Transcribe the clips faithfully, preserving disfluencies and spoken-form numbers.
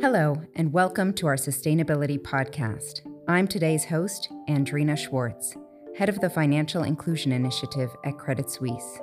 Hello, and welcome to our Sustainability Podcast. I'm today's host, Andrina Schwartz, head of the Financial Inclusion Initiative at Credit Suisse.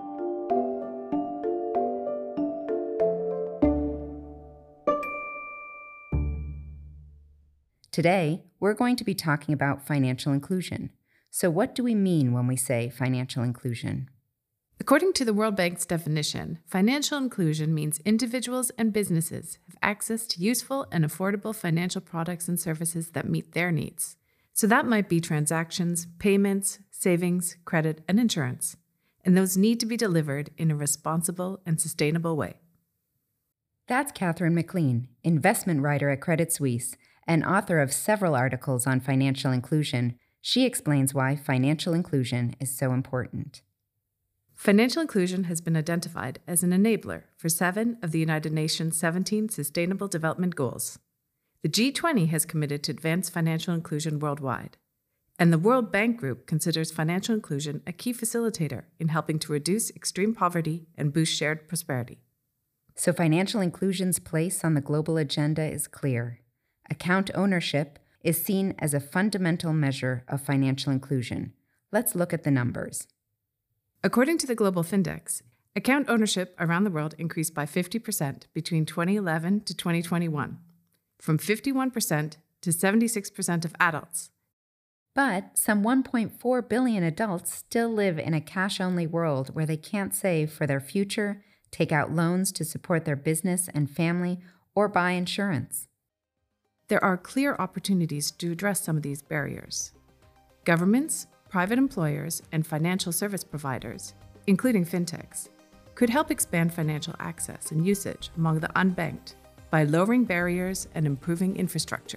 Today, we're going to be talking about financial inclusion. So what do we mean when we say financial inclusion? According to the World Bank's definition, financial inclusion means individuals and businesses have access to useful and affordable financial products and services that meet their needs. So that might be transactions, payments, savings, credit, and insurance. And those need to be delivered in a responsible and sustainable way. That's Catherine McLean, investment writer at Credit Suisse and author of several articles on financial inclusion. She explains why financial inclusion is so important. Financial inclusion has been identified as an enabler for seven of the United Nations' seventeen Sustainable Development Goals. The G twenty has committed to advance financial inclusion worldwide, and the World Bank Group considers financial inclusion a key facilitator in helping to reduce extreme poverty and boost shared prosperity. So financial inclusion's place on the global agenda is clear. Account ownership is seen as a fundamental measure of financial inclusion. Let's look at the numbers. According to the Global Findex, account ownership around the world increased by fifty percent between twenty eleven to twenty twenty-one, from fifty-one percent to seventy-six percent of adults. But some one point four billion adults still live in a cash-only world where they can't save for their future, take out loans to support their business and family, or buy insurance. There are clear opportunities to address some of these barriers. Governments, private employers, and financial service providers, including fintechs, could help expand financial access and usage among the unbanked by lowering barriers and improving infrastructure.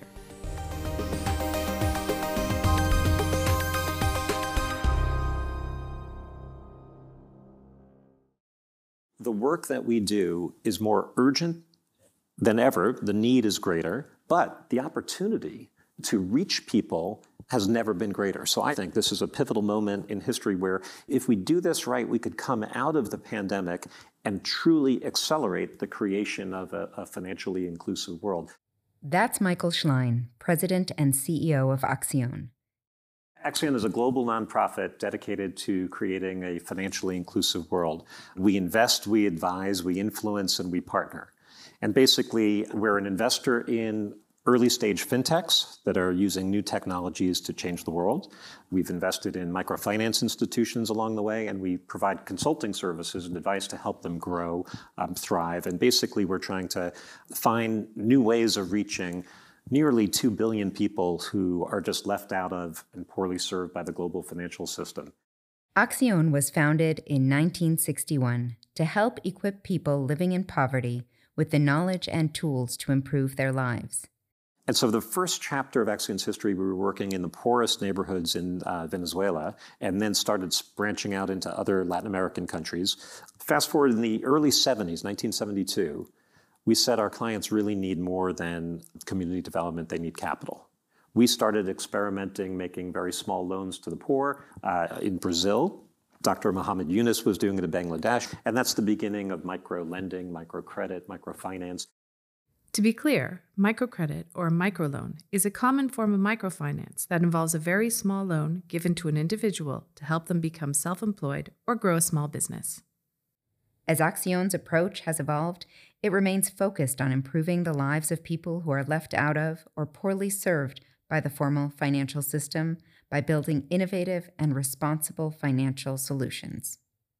The work that we do is more urgent than ever. The need is greater, but the opportunity to reach people has never been greater. So I think this is a pivotal moment in history where if we do this right, we could come out of the pandemic and truly accelerate the creation of a, a financially inclusive world. That's Michael Schlein, President and C E O of Accion. Accion is a global nonprofit dedicated to creating a financially inclusive world. We invest, we advise, we influence, and we partner. And basically, we're an investor in early-stage fintechs that are using new technologies to change the world. We've invested in microfinance institutions along the way, and we provide consulting services and advice to help them grow, um, thrive. And basically, we're trying to find new ways of reaching nearly two billion people who are just left out of and poorly served by the global financial system. Accion was founded in nineteen sixty-one to help equip people living in poverty with the knowledge and tools to improve their lives. And so the first chapter of Accion's history, we were working in the poorest neighborhoods in uh, Venezuela, and then started branching out into other Latin American countries. Fast forward in the early seventies, nineteen seventy-two, we said our clients really need more than community development, they need capital. We started experimenting, making very small loans to the poor uh, in Brazil. Doctor Muhammad Yunus was doing it in Bangladesh, and that's the beginning of micro-lending, microcredit, microfinance. To be clear, microcredit or microloan is a common form of microfinance that involves a very small loan given to an individual to help them become self-employed or grow a small business. As Accion's approach has evolved, it remains focused on improving the lives of people who are left out of or poorly served by the formal financial system by building innovative and responsible financial solutions.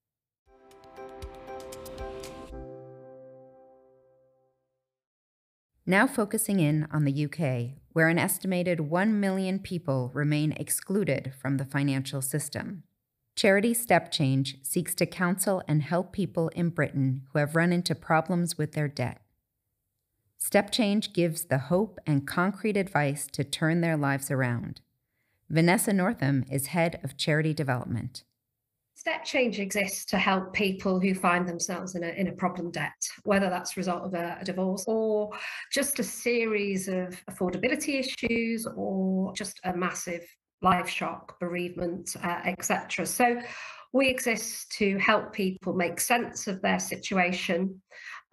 Now focusing in on the U K, where an estimated one million people remain excluded from the financial system. Charity Step Change seeks to counsel and help people in Britain who have run into problems with their debt. Step Change gives the hope and concrete advice to turn their lives around. Vanessa Northam is head of charity development. Step Change exists to help people who find themselves in a, in a problem debt, whether that's a result of a, a divorce or just a series of affordability issues or just a massive life shock, bereavement, uh, et cetera. So we exist to help people make sense of their situation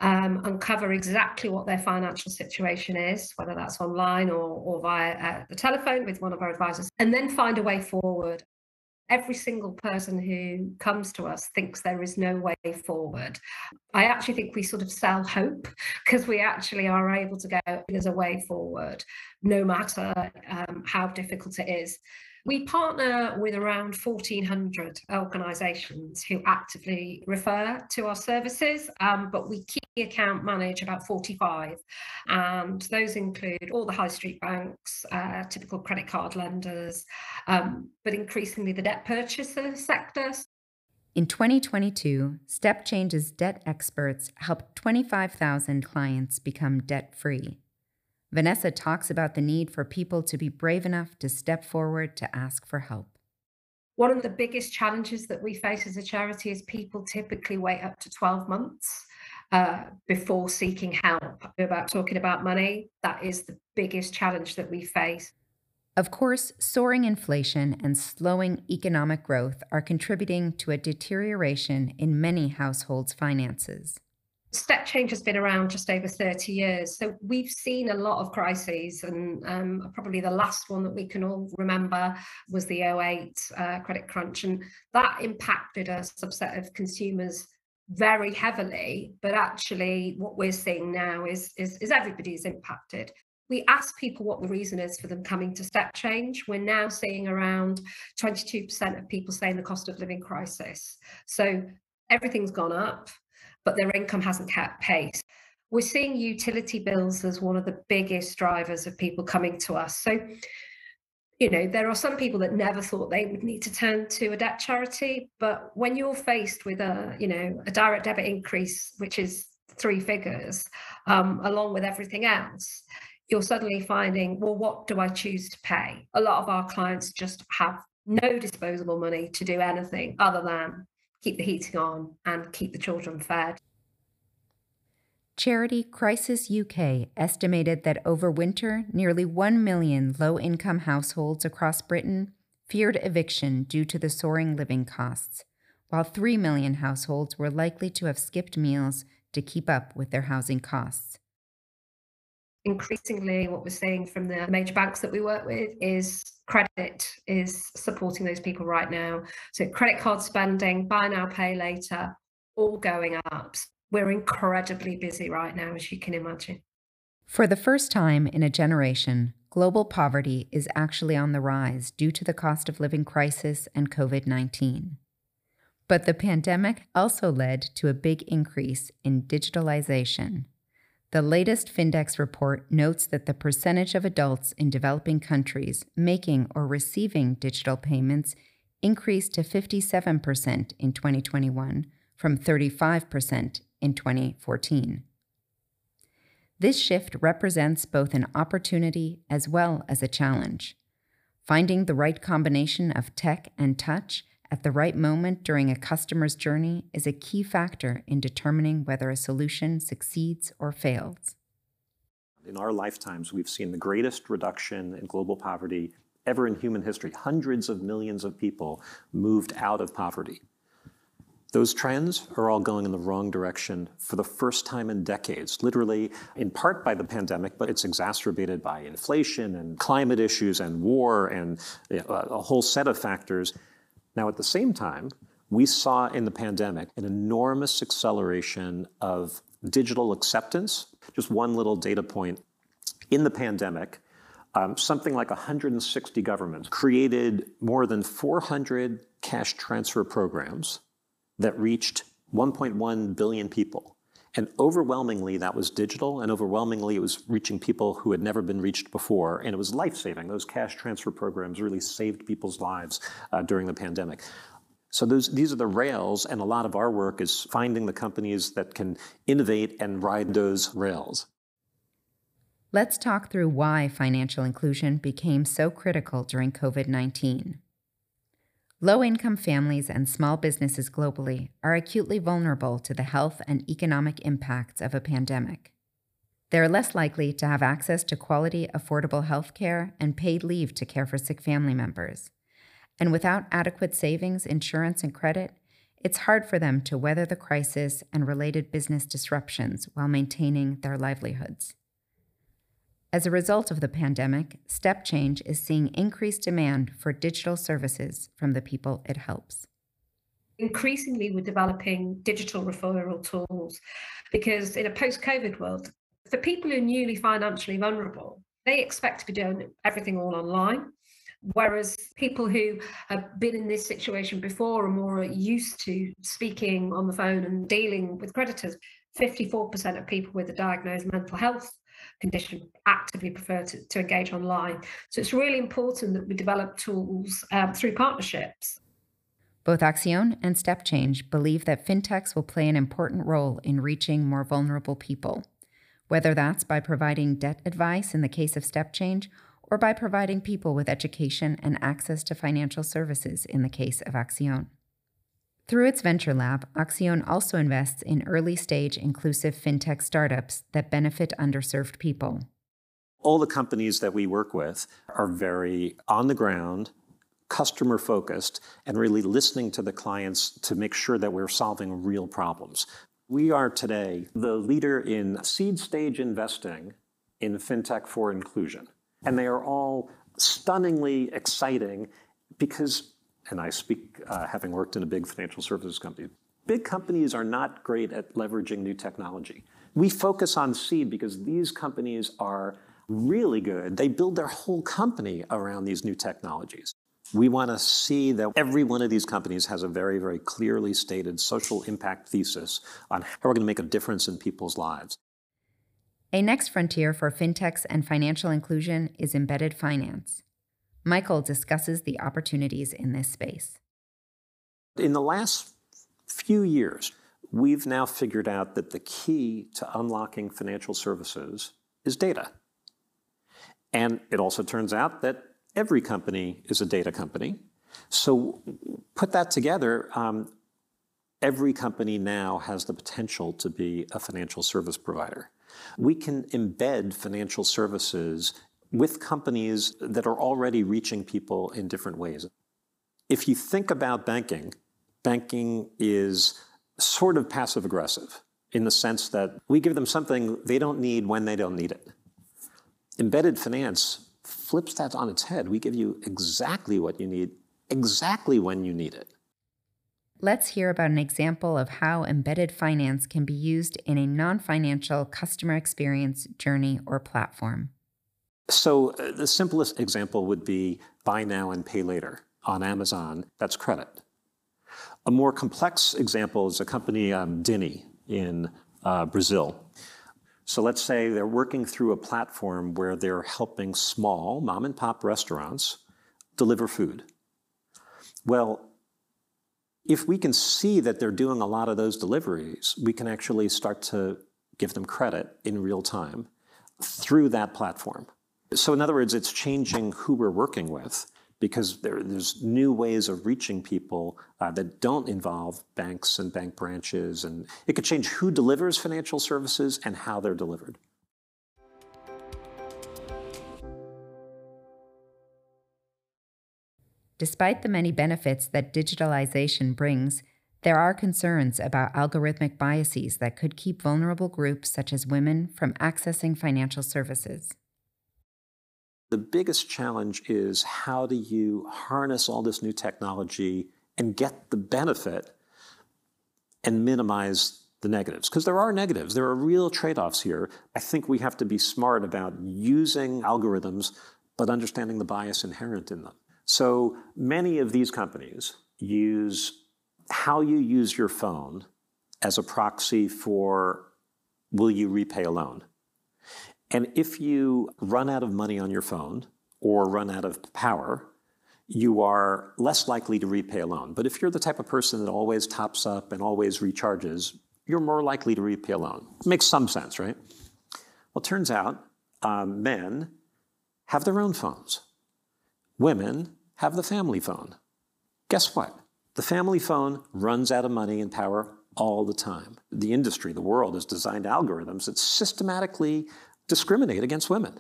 um, uncover exactly what their financial situation is, whether that's online or, or via uh, the telephone with one of our advisors, and then find a way forward. Every single person who comes to us thinks there is no way forward. I actually think we sort of sell hope because we actually are able to go, there's a way forward, no matter um, how difficult it is. We partner with around fourteen hundred organisations who actively refer to our services, um, but we key account manage about forty-five. And those include all the high street banks, uh, typical credit card lenders, um, but increasingly the debt purchaser sector. In twenty twenty-two, StepChange's debt experts helped twenty-five thousand clients become debt-free. Vanessa talks about the need for people to be brave enough to step forward to ask for help. One of the biggest challenges that we face as a charity is people typically wait up to twelve months uh, before seeking help. About talking about money, that is the biggest challenge that we face. Of course, soaring inflation and slowing economic growth are contributing to a deterioration in many households' finances. StepChange has been around just over thirty years, so we've seen a lot of crises, and um, probably the last one that we can all remember was the oh eight uh, credit crunch, and that impacted a subset of consumers very heavily. But actually what we're seeing now is, is, is everybody's impacted. We ask people what the reason is for them coming to StepChange. We're now seeing around twenty-two percent of people saying the cost of living crisis. So everything's gone up, but their income hasn't kept pace. We're seeing utility bills as one of the biggest drivers of people coming to us. So, you know, there are some people that never thought they would need to turn to a debt charity, but when you're faced with a, you know, a direct debit increase, which is three figures, um, along with everything else, you're suddenly finding, well, what do I choose to pay? A lot of our clients just have no disposable money to do anything other than keep the heating on and keep the children fed. Charity Crisis U K estimated that over winter, nearly one million low-income households across Britain feared eviction due to the soaring living costs, while three million households were likely to have skipped meals to keep up with their housing costs. Increasingly, what we're seeing from the major banks that we work with is credit is supporting those people right now. So credit card spending, buy now, pay later, all going up. We're incredibly busy right now, as you can imagine. For the first time in a generation, global poverty is actually on the rise due to the cost of living crisis and COVID nineteen. But the pandemic also led to a big increase in digitalization. The latest Findex report notes that the percentage of adults in developing countries making or receiving digital payments increased to fifty-seven percent in twenty twenty-one from thirty-five percent in twenty fourteen. This shift represents both an opportunity as well as a challenge. Finding the right combination of tech and touch at the right moment during a customer's journey is a key factor in determining whether a solution succeeds or fails. In our lifetimes, we've seen the greatest reduction in global poverty ever in human history. Hundreds of millions of people moved out of poverty. Those trends are all going in the wrong direction for the first time in decades, literally in part by the pandemic, but it's exacerbated by inflation and climate issues and war and a whole set of factors. Now, at the same time, we saw in the pandemic an enormous acceleration of digital acceptance. Just one little data point. In the pandemic, um, something like one hundred sixty governments created more than four hundred cash transfer programs that reached one point one billion people. And overwhelmingly, that was digital, and overwhelmingly, it was reaching people who had never been reached before, and it was life-saving. Those cash transfer programs really saved people's lives uh, during the pandemic. So those, these are the rails, and a lot of our work is finding the companies that can innovate and ride those rails. Let's talk through why financial inclusion became so critical during COVID nineteen. Low-income families and small businesses globally are acutely vulnerable to the health and economic impacts of a pandemic. They're less likely to have access to quality, affordable health care and paid leave to care for sick family members. And without adequate savings, insurance, and credit, it's hard for them to weather the crisis and related business disruptions while maintaining their livelihoods. As a result of the pandemic, StepChange is seeing increased demand for digital services from the people it helps. Increasingly, we're developing digital referral tools because in a post-COVID world, for people who are newly financially vulnerable, they expect to be doing everything all online. Whereas people who have been in this situation before are more used to speaking on the phone and dealing with creditors. fifty-four percent of people with a diagnosed mental health condition actively prefer to, to engage online. So it's really important that we develop tools um, through partnerships. Both Accion and StepChange believe that fintechs will play an important role in reaching more vulnerable people, whether that's by providing debt advice in the case of StepChange or by providing people with education and access to financial services in the case of Accion. Through its venture lab, Accion also invests in early-stage inclusive fintech startups that benefit underserved people. All the companies that we work with are very on the ground, customer-focused, and really listening to the clients to make sure that we're solving real problems. We are today the leader in seed stage investing in fintech for inclusion. And they are all stunningly exciting because, and I speak uh, having worked in a big financial services company, big companies are not great at leveraging new technology. We focus on seed because these companies are really good. They build their whole company around these new technologies. We want to see that every one of these companies has a very, very clearly stated social impact thesis on how we're going to make a difference in people's lives. A next frontier for fintechs and financial inclusion is embedded finance. Michael discusses the opportunities in this space. In the last few years, we've now figured out that the key to unlocking financial services is data. And it also turns out that every company is a data company. So put that together, um, every company now has the potential to be a financial service provider. We can embed financial services with companies that are already reaching people in different ways. If you think about banking, banking is sort of passive-aggressive in the sense that we give them something they don't need when they don't need it. Embedded finance flips that on its head. We give you exactly what you need, exactly when you need it. Let's hear about an example of how embedded finance can be used in a non-financial customer experience journey or platform. So uh, the simplest example would be buy now and pay later on Amazon. That's credit. A more complex example is a company, um, Dini, in uh, Brazil. So let's say they're working through a platform where they're helping small mom and pop restaurants deliver food. Well, if we can see that they're doing a lot of those deliveries, we can actually start to give them credit in real time through that platform. So in other words, it's changing who we're working with because there, there's new ways of reaching people uh, that don't involve banks and bank branches. And it could change who delivers financial services and how they're delivered. Despite the many benefits that digitalization brings, there are concerns about algorithmic biases that could keep vulnerable groups such as women from accessing financial services. The biggest challenge is how do you harness all this new technology and get the benefit and minimize the negatives? Because there are negatives. There are real trade-offs here. I think we have to be smart about using algorithms, but understanding the bias inherent in them. So many of these companies use how you use your phone as a proxy for will you repay a loan. And if you run out of money on your phone or run out of power, you are less likely to repay a loan. But if you're the type of person that always tops up and always recharges, you're more likely to repay a loan. It makes some sense, right? Well, it turns out um, men have their own phones. Women have the family phone. Guess what? The family phone runs out of money and power all the time. The industry, the world, has designed algorithms that systematically discriminate against women.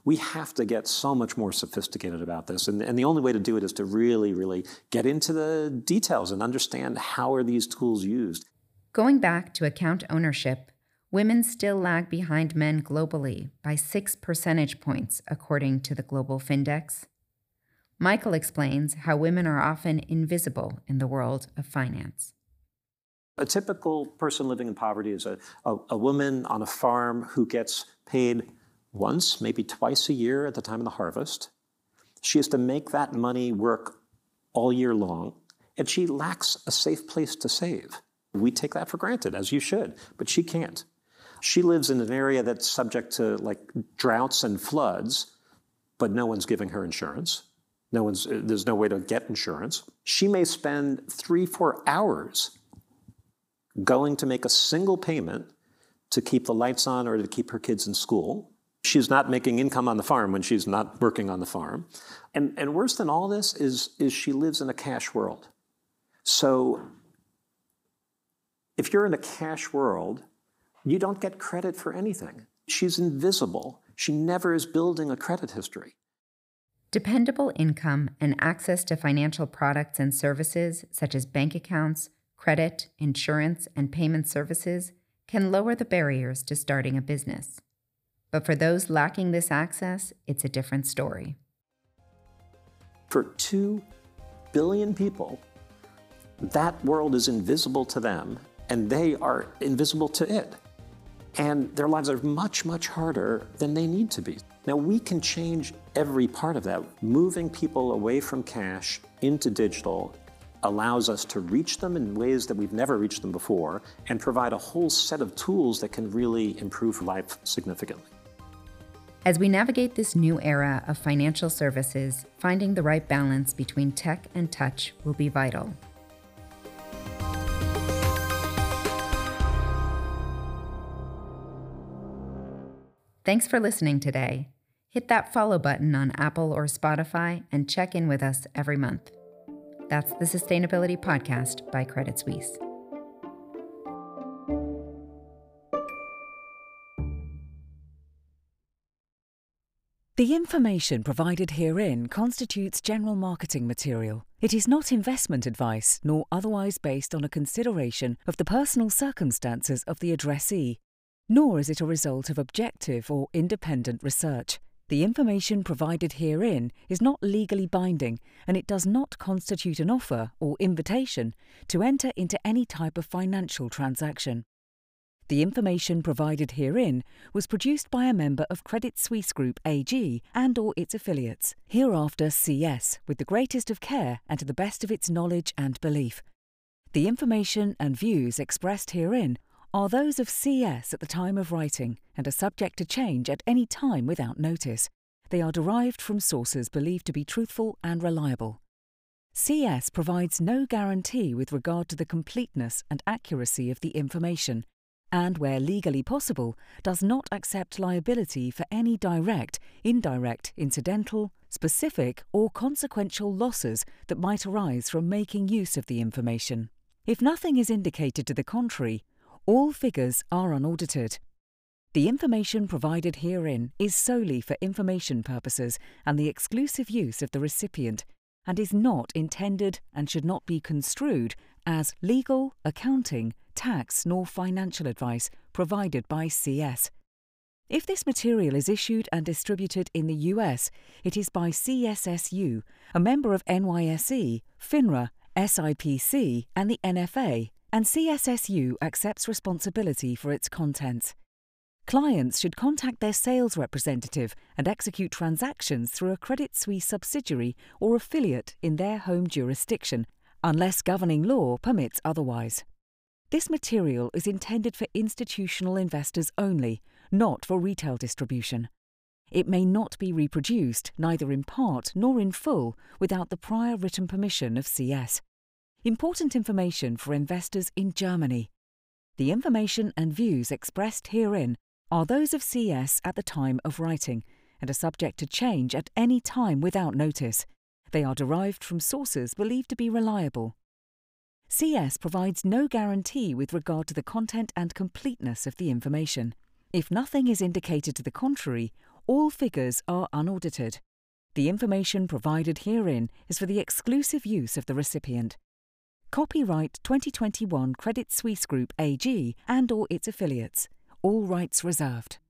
We have to get so much more sophisticated about this. And, and the only way to do it is to really, really get into the details and understand how are these tools used. Going back to account ownership, women still lag behind men globally by six percentage points, according to the Global Findex. Michael explains how women are often invisible in the world of finance. A typical person living in poverty is a, a, a woman on a farm who gets paid once, maybe twice a year at the time of the harvest. She has to make that money work all year long, and she lacks a safe place to save. We take that for granted, as you should, but she can't. She lives in an area that's subject to like droughts and floods, but no one's giving her insurance. No one's, there's no way to get insurance. She may spend three, four hours going to make a single payment to keep the lights on or to keep her kids in school. She's not making income on the farm when she's not working on the farm. And, and worse than all this is, is she lives in a cash world. So if you're in a cash world, you don't get credit for anything. She's invisible. She never is building a credit history. Dependable income and access to financial products and services such as bank accounts, credit, insurance, and payment services can lower the barriers to starting a business. But for those lacking this access, it's a different story. For two billion people, that world is invisible to them, and they are invisible to it. And their lives are much, much harder than they need to be. Now, we can change every part of that. Moving people away from cash into digital allows us to reach them in ways that we've never reached them before and provide a whole set of tools that can really improve life significantly. As we navigate this new era of financial services, finding the right balance between tech and touch will be vital. Thanks for listening today. Hit that follow button on Apple or Spotify and check in with us every month. That's the Sustainability Podcast by Credit Suisse. The information provided herein constitutes general marketing material. It is not investment advice, nor otherwise based on a consideration of the personal circumstances of the addressee, nor is it a result of objective or independent research. The information provided herein is not legally binding, and it does not constitute an offer or invitation to enter into any type of financial transaction. The information provided herein was produced by a member of Credit Suisse Group A G and or its affiliates, hereafter C S, with the greatest of care and to the best of its knowledge and belief. The information and views expressed herein are those of C S at the time of writing and are subject to change at any time without notice. They are derived from sources believed to be truthful and reliable. C S provides no guarantee with regard to the completeness and accuracy of the information, and where legally possible, does not accept liability for any direct, indirect, incidental, specific, or consequential losses that might arise from making use of the information. If nothing is indicated to the contrary, all figures are unaudited. The information provided herein is solely for information purposes and the exclusive use of the recipient, and is not intended and should not be construed as legal, accounting, tax, nor financial advice provided by C S. If this material is issued and distributed in the U S, it is by C S S U, a member of N Y S E, FINRA, S I P C, and the N F A, and C S S U accepts responsibility for its contents. Clients should contact their sales representative and execute transactions through a Credit Suisse subsidiary or affiliate in their home jurisdiction, unless governing law permits otherwise. This material is intended for institutional investors only, not for retail distribution. It may not be reproduced, neither in part nor in full, without the prior written permission of C S. Important information for investors in Germany. The information and views expressed herein are those of C S at the time of writing and are subject to change at any time without notice. They are derived from sources believed to be reliable. C S provides no guarantee with regard to the content and completeness of the information. If nothing is indicated to the contrary, All figures are unaudited. The information provided herein is for the exclusive use of the recipient. Copyright twenty twenty-one Credit Suisse Group A G and or its affiliates. All rights reserved.